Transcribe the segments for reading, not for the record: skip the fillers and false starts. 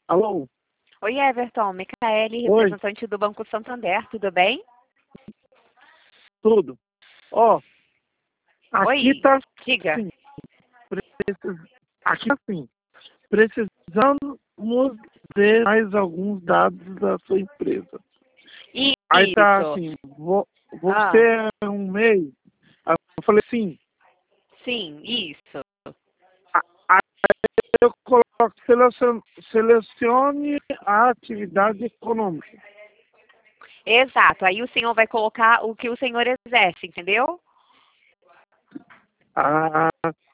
Alô? Oi, Everton. Micaele, Oi, representante do Banco Santander. Tudo bem? tudo. Ó, aqui Oi, tá diga. assim, aqui tá assim, precisamos ver mais alguns dados da sua empresa. Aí tá Isso. assim, Ah, você é um MEI? Aí eu falei assim, sim, isso. aí eu coloco, selecione a atividade econômica. Exato. Aí o senhor vai colocar o que o senhor exerce, entendeu? Ah,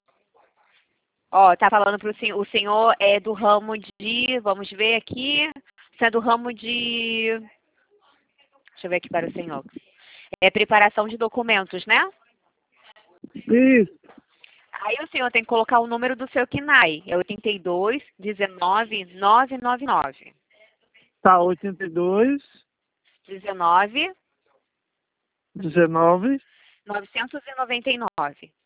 Ó, tá falando para o senhor é do ramo de, vamos ver aqui, você é do ramo de, deixa eu ver aqui para o senhor. É preparação de documentos, né? isso, Aí o senhor tem que colocar o número do seu CNAE, é 82 19 999. tá 82, 19 19, 999.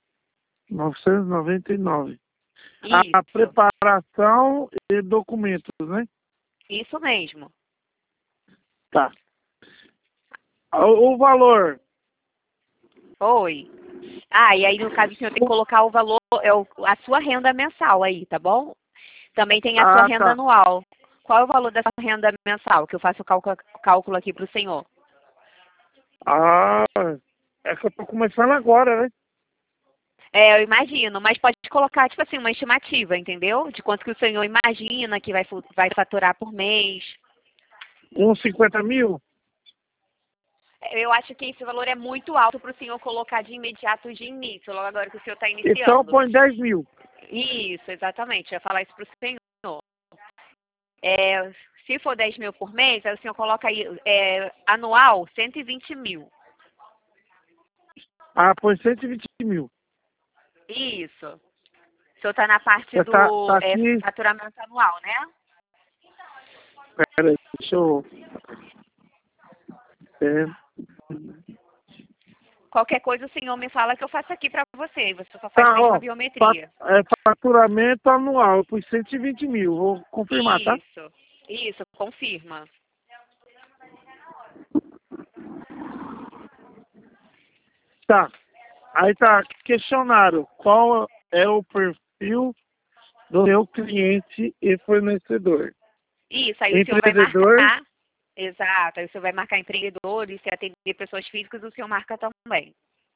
999. A Isso, preparação e documentos, né? isso mesmo. Tá. O valor. Oi. Ah, e aí no caso o senhor tem que colocar o valor, a sua renda mensal aí, tá bom? Também tem a sua Ah, renda tá. anual. Qual é o valor da sua renda mensal? Que eu faço o cálculo aqui para o senhor. Ah, é que eu tô começando agora, né? É, eu imagino, mas pode colocar, tipo assim, uma estimativa, entendeu? De quanto que o senhor imagina que vai faturar por mês. Uns 50 mil? Eu acho que esse valor é muito alto para o senhor colocar de imediato de início, logo agora que o senhor está Então iniciando. põe 10 mil. Isso, exatamente. Eu ia falar isso para o senhor. É, se for 10 mil por mês, aí o senhor coloca aí anual 120 mil. Ah, põe 120 mil. Isso. O senhor está na parte Já tá do aqui. faturamento anual, né? Pera aí, deixa eu. É, Qualquer coisa o senhor me fala que eu faço aqui para você. Você só faz tá, mesmo a ó. biometria. Faturamento anual. Eu pus 120 mil. Vou confirmar, tá? Isso, confirma. Tá. Aí tá. Questionário. Qual é o perfil do seu cliente e fornecedor? Isso, aí o senhor vai Empreendedor. marcar. Exato, aí o senhor vai marcar empreendedores, se atender pessoas físicas, o senhor marca também.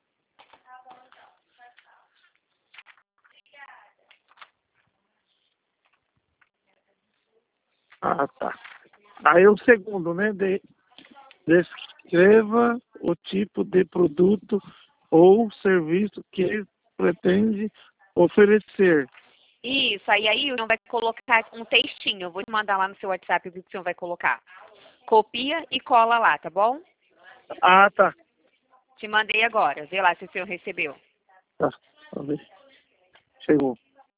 Ah, tá. Aí o segundo, né? Descreva o tipo de produto ou serviço que pretende oferecer. Isso, aí o senhor vai colocar um textinho. Eu vou te mandar lá no seu WhatsApp o que o senhor vai colocar. Copia e cola lá, tá bom? Ah, tá. Te mandei agora. Vê lá se o senhor recebeu. Tá. Vamos ver. Chegou.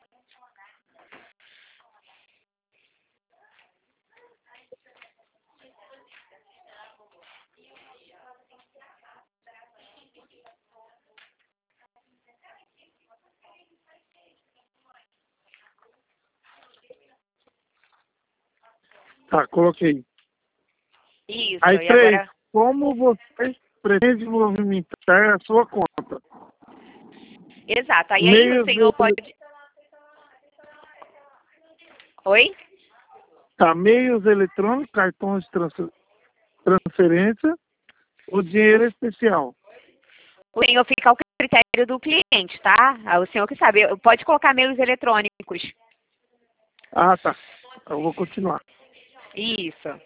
Tá, coloquei. Isso, Aí, e 3. agora. Como você pretende movimentar a sua conta? Exato. Aí o Meios, senhor pode. Oi? meios eletrônicos, cartões de transferência ou O, dinheiro especial. o senhor fica ao critério do cliente, tá? Ah, o senhor que sabe. Pode colocar meios eletrônicos. Ah, tá. Eu vou continuar. Isso.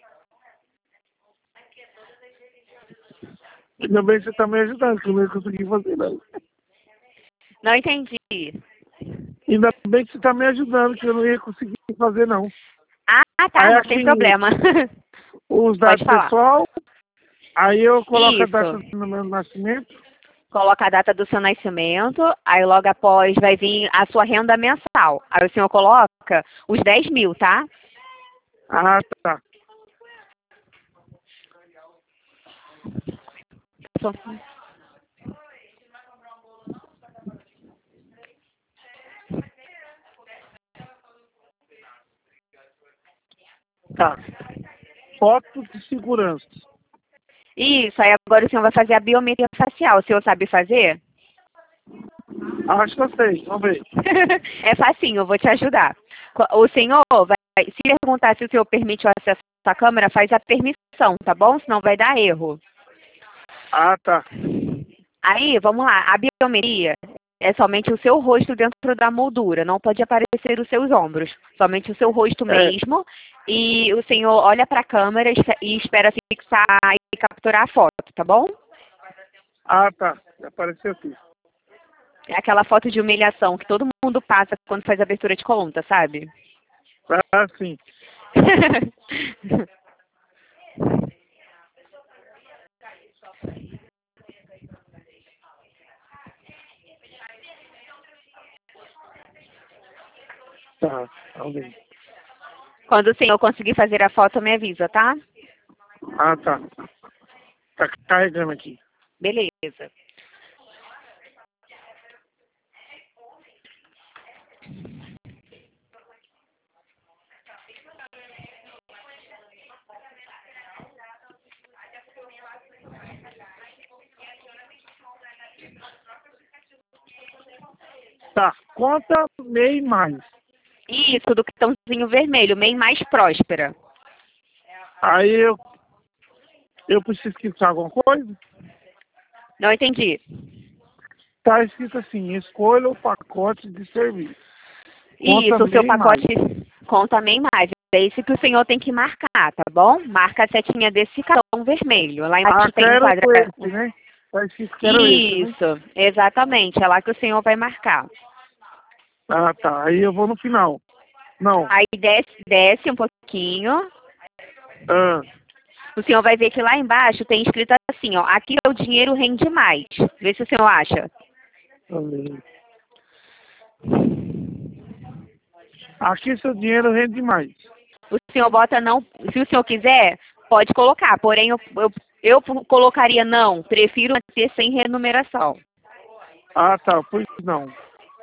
Ainda bem que você está me ajudando, que eu não ia conseguir fazer, não. Não entendi. Ainda bem que você está me ajudando, que eu não ia conseguir fazer, não. Ah, tá, Aí não tem aqui, problema. os Pode dados falar. pessoal, aí eu coloco a Isso. data do meu nascimento. Coloca a data do seu nascimento, aí logo após vai vir a sua renda mensal. Aí o senhor coloca os 10 mil, tá? Ah, tá. foto de segurança. Isso, aí agora o senhor vai fazer a biometria facial. O senhor sabe fazer? Acho que eu sei, vamos ver. É facinho, eu vou te ajudar. O senhor vai, se perguntar se o senhor permite o acesso à câmera, faz a permissão, tá bom? Senão vai dar erro. Ah, tá. Aí, vamos lá, a biometria é somente o seu rosto dentro da moldura, não pode aparecer os seus ombros, somente o seu rosto mesmo. E o senhor olha para a câmera e espera fixar e capturar a foto, tá bom? Ah, tá. Já apareceu aqui. É aquela foto de humilhação que todo mundo passa quando faz abertura de conta, sabe? Ah, sim. Tá, vamos ver. Quando o senhor conseguir fazer a foto, me avisa, tá? Ah, tá. Tá carregando aqui. Beleza. Tá, conta MEI mais. Isso, do cartãozinho vermelho, MEI mais próspera. Aí eu preciso escrito alguma coisa? Não entendi. Tá escrito assim, escolha o pacote de serviço. Conta Isso, o seu MEI pacote mais. conta MEI mais. É isso que o senhor tem que marcar, tá bom? Marca a setinha desse cartão vermelho. Lá embaixo Ah, tem um quero quadrado. esse, né? Tá escrito quero esse, né? Isso, exatamente. É lá que o senhor vai marcar. Ah, tá. Aí eu vou no final. Não. Aí desce um pouquinho. Ah, O senhor vai ver que lá embaixo tem escrito assim, ó. Aqui é o dinheiro rende mais. Vê se o senhor acha. vamos ver. Aqui seu dinheiro rende mais. O senhor bota não. Se o senhor quiser, pode colocar. Porém, eu colocaria não. Prefiro ter sem renumeração. Ah, tá. Pois não.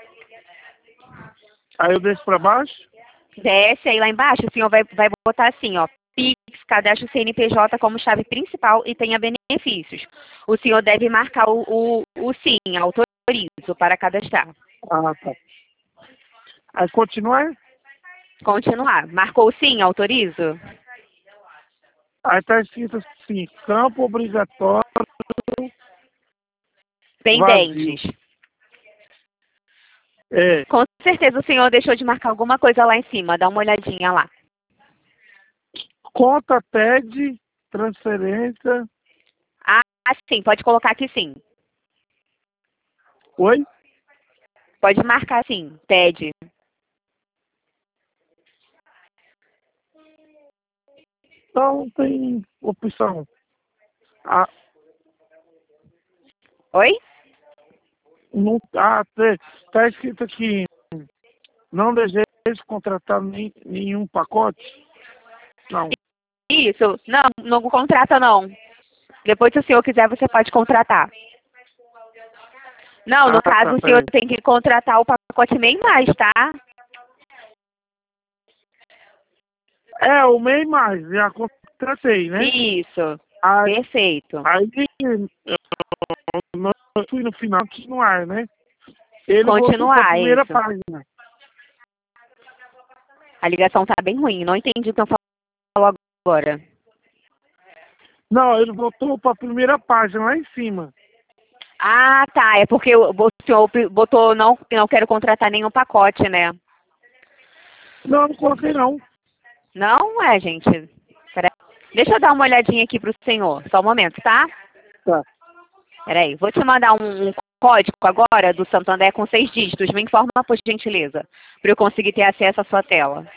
Aí eu desço pra baixo? Desce aí lá embaixo, o senhor vai botar assim, ó. Pix, cadastre o CNPJ como chave principal e tenha benefícios. O senhor deve marcar o sim, autorizo para cadastrar. Ah, tá. Aí continuar? Continuar. Marcou o sim, autorizo? Aí tá escrito assim, campo obrigatório vazio. Pendentes. É, Com certeza o senhor deixou de marcar alguma coisa lá em cima. Dá uma olhadinha lá. conta TED, transferência. Ah, sim, pode colocar aqui sim. Oi? Pode marcar sim, TED. Então tem opção. Ah, Oi? não, tá escrito aqui, não desejo contratar nenhum pacote? Não. Isso. Não, não contrata não. Depois, se o senhor quiser, você pode contratar. Não, no Ah, caso, tá, o senhor peraí. tem que contratar o pacote MEI mais, tá? É, o MEI mais, já contratei, né? Isso. Aí, Perfeito. aí eu fui no final continuar, né? Ele voltou para a Continuar, primeira isso. página. A ligação tá bem ruim. Não entendi o que eu falou agora. Não, ele voltou para a primeira página, lá em cima. Ah, tá. É porque o senhor botou não quero contratar nenhum pacote, né? Não, não coloquei não. Não é, gente. Peraí. Deixa eu dar uma olhadinha aqui pro senhor. Só um momento, tá? Tá. Peraí. Vou te mandar um código agora do Santander com 6 dígitos. Me informa, por gentileza, para eu conseguir ter acesso à sua tela.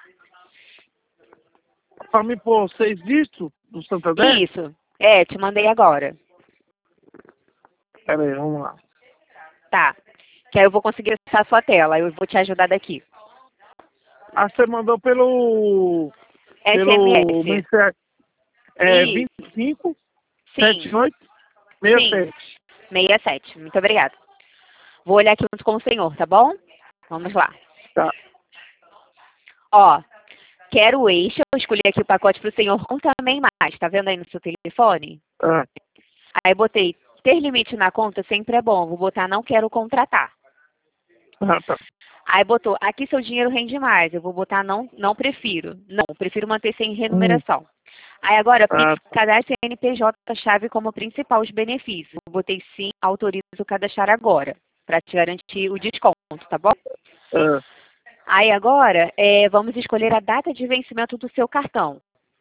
Para me pôr 6 dígitos do Santander? Isso. É, te mandei agora. Pera aí, vamos lá. Tá. Que aí eu vou conseguir acessar a sua tela. Eu vou te ajudar daqui. Ah, você mandou pelo SMS. mensagem. É Isso. 25 Sim. 78 Sim. 67. 67. Muito obrigada. Vou olhar aqui junto com o senhor, tá bom? Vamos lá. Tá. Ó, Quero este, eu escolhi aqui o pacote para o senhor com também mais. Tá vendo aí no seu telefone? Ah, Aí botei, ter limite na conta sempre é bom. Vou botar não quero contratar. tá. Aí botou, aqui seu dinheiro rende mais. Eu vou botar não prefiro. Não, prefiro manter sem remuneração. Aí agora, Ah, cadastre CNPJ-chave como principal os benefícios. Eu botei sim, autorizo cadastrar agora, para te garantir o desconto, tá bom? ah, Aí agora, vamos escolher a data de vencimento do seu cartão.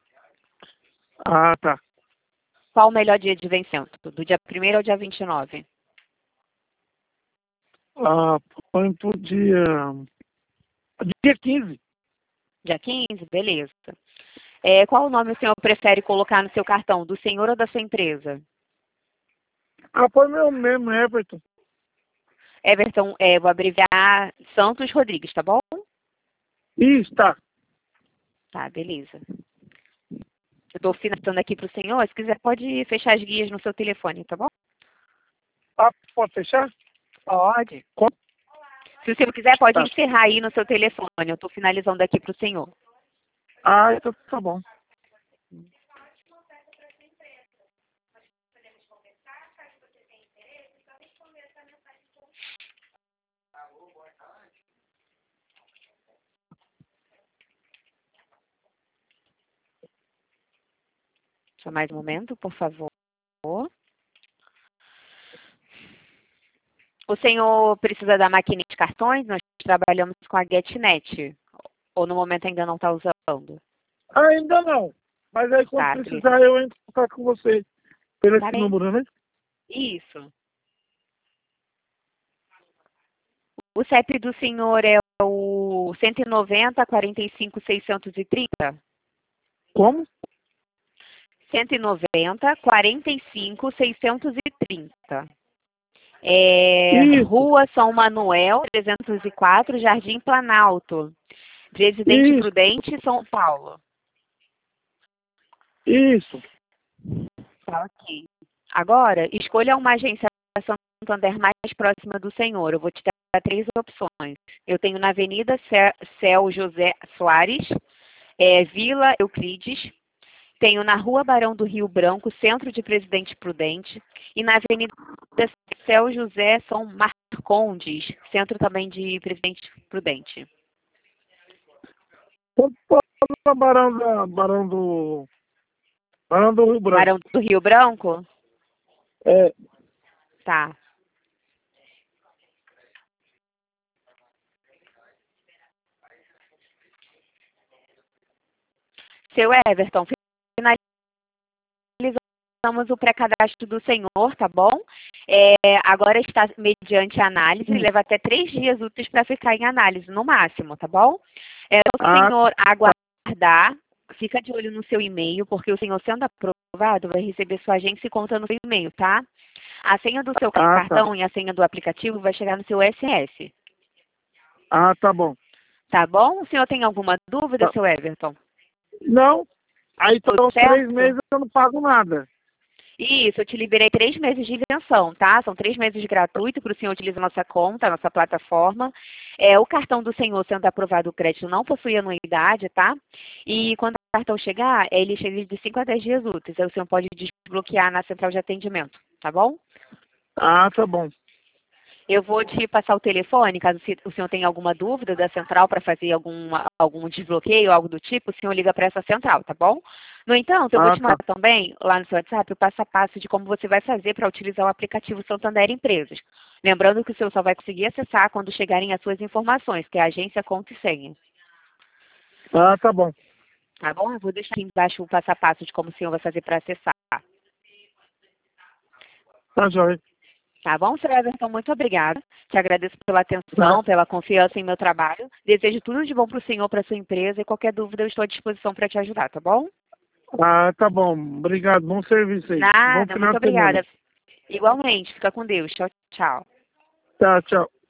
tá. Qual o melhor dia de vencimento? Do dia 1º ao dia 29? Põe pro dia 15. Dia 15? Beleza. Qual o nome o senhor prefere colocar no seu cartão? Do senhor ou da sua empresa? Põe meu mesmo, Everton. Everton, vou abreviar Santos Rodrigues, tá bom? Isso, tá. Tá, beleza. Eu estou finalizando aqui para o senhor. Se quiser, pode fechar as guias no seu telefone, tá bom? Pode fechar? Pode. Como? Se o senhor quiser, pode Tá. encerrar aí no seu telefone. Eu estou finalizando aqui para o senhor. Então tá bom. Só mais um momento, por favor. O senhor precisa da maquininha de cartões? Nós trabalhamos com a GetNet. Ou no momento ainda não está usando? Ainda não. Mas aí quando Tá, precisar eu entro em contato com você. Pelo tá esse bem. número, né? Isso. O CEP do senhor é o 190 45 630? Como? 190 45 630. Isso. Rua São Manuel, 304, Jardim Planalto. Presidente Isso. Prudente, São Paulo. Isso. Tá ok. Agora, escolha uma agência Santander mais próxima do senhor. Eu vou te dar 3 opções. Eu tenho na Avenida Céu José Soares, Vila Euclides. Tenho na Rua Barão do Rio Branco, Centro de Presidente Prudente. E na Avenida Céu José São Marcondes, Centro também de Presidente Prudente. Barão do Rio Branco. Barão do Rio Branco? É. Tá. Seu Everton, finalizamos o pré-cadastro do senhor, tá bom? Agora está mediante análise, leva até 3 dias úteis para ficar em análise, no máximo, tá bom? O senhor aguardar, fica de olho no seu e-mail, porque o senhor, sendo aprovado, vai receber sua agência e conta no seu e-mail, tá? A senha do seu cartão e a senha do aplicativo vai chegar no seu SMS. Tá bom. Tá bom? O senhor tem alguma dúvida, seu Everton? Não. Aí Tudo os certo? 3 meses eu não pago nada. Isso, eu te liberei 3 meses de isenção, tá? São 3 meses gratuitos para o senhor utilizar nossa conta, nossa plataforma. O cartão do senhor, sendo aprovado o crédito, não possui anuidade, tá? E quando o cartão chegar, ele chega de 5 a 10 dias úteis. Aí o senhor pode desbloquear na central de atendimento, tá bom? Tá bom. Eu vou te passar o telefone, caso o senhor tenha alguma dúvida da central para fazer algum desbloqueio, algo do tipo, o senhor liga para essa central, tá bom? No entanto, eu vou te mandar também, lá no seu WhatsApp, o passo a passo de como você vai fazer para utilizar o aplicativo Santander Empresas. Lembrando que o senhor só vai conseguir acessar quando chegarem as suas informações, que é a agência, conta e senha. Tá bom. Tá bom? Eu vou deixar aqui embaixo o passo a passo de como o senhor vai fazer para acessar. Tá joia. Tá bom, Sr. Everton? Muito obrigada. Te agradeço pela atenção, pela confiança em meu trabalho. Desejo tudo de bom para o senhor, para a sua empresa, e qualquer dúvida eu estou à disposição para te ajudar, tá bom? Tá bom. Obrigado. Bom serviço aí. Nada, Bom final muito de semana. obrigada. Igualmente, fica com Deus. Tchau, tchau. Tá, tchau.